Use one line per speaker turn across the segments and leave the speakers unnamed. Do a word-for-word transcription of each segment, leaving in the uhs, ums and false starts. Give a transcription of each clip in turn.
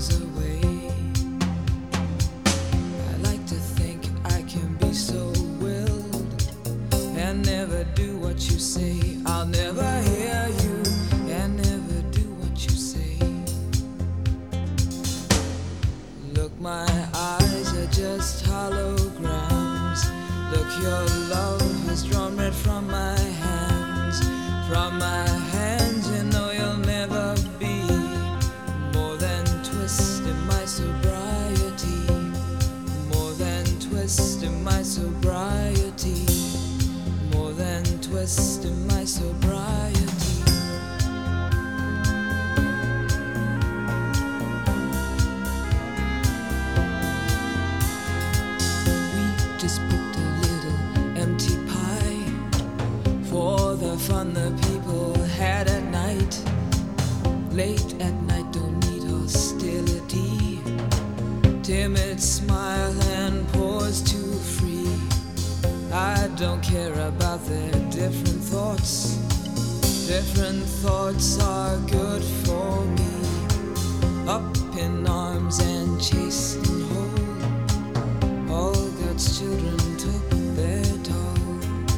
miles away. I like to think I can be so willed and never do what you say. I'll never hear you and never do what you say. Look, my eyes are just holograms. Look, your love has drawn red from my hands. From my hands, you know you'll never be more than twist in my sobriety. More than twist in my sobriety. More than twist in my sobriety. We just booked a little empty pie for the fun the people had at night. Late at night, don't need hostility. Timid smile and pause too free. I don't care about their different thoughts. Different thoughts are good for me. Up in arms and chased and whole. All God's children took their toll.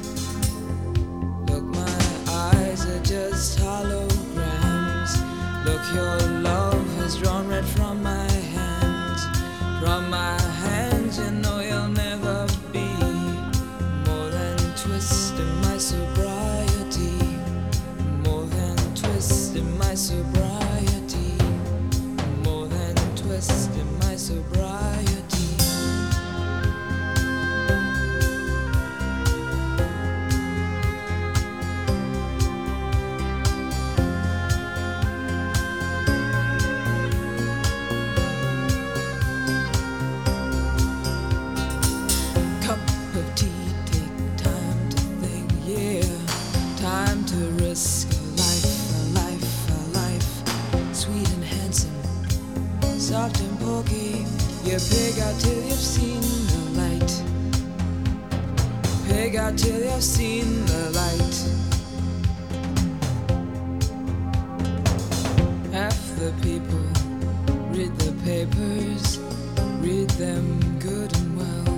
Look, my eyes are just holograms. Look, your love has drawn red from my hands. From my hands, you know you'll never be more than twist in my sobriety. More than twist in my sobriety. More than twist in my sobriety. Cup of tea, take time to think, yeah. Time to risk a life, a life, a life. Sweet and handsome, soft and pokey. You pig out till you've seen the light. Pig out till you've seen the light. Half the people read the papers, read them good and well.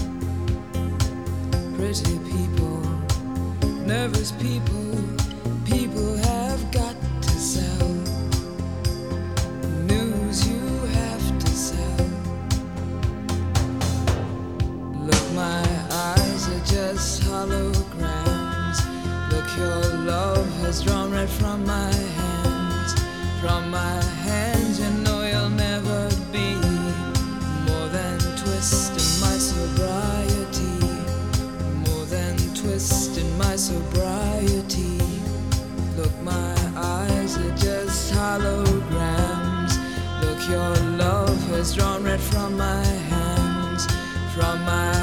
Pretty people, nervous people, people have got to sell. News you have to sell. Look, my eyes are just holograms. Look, your love has drawn red from my hands. From my hands, you know you'll never be more than twist in my sobriety. More than twist in my sobriety. Look, my eyes are just holograms. Look, your love has drawn red from my hands. From my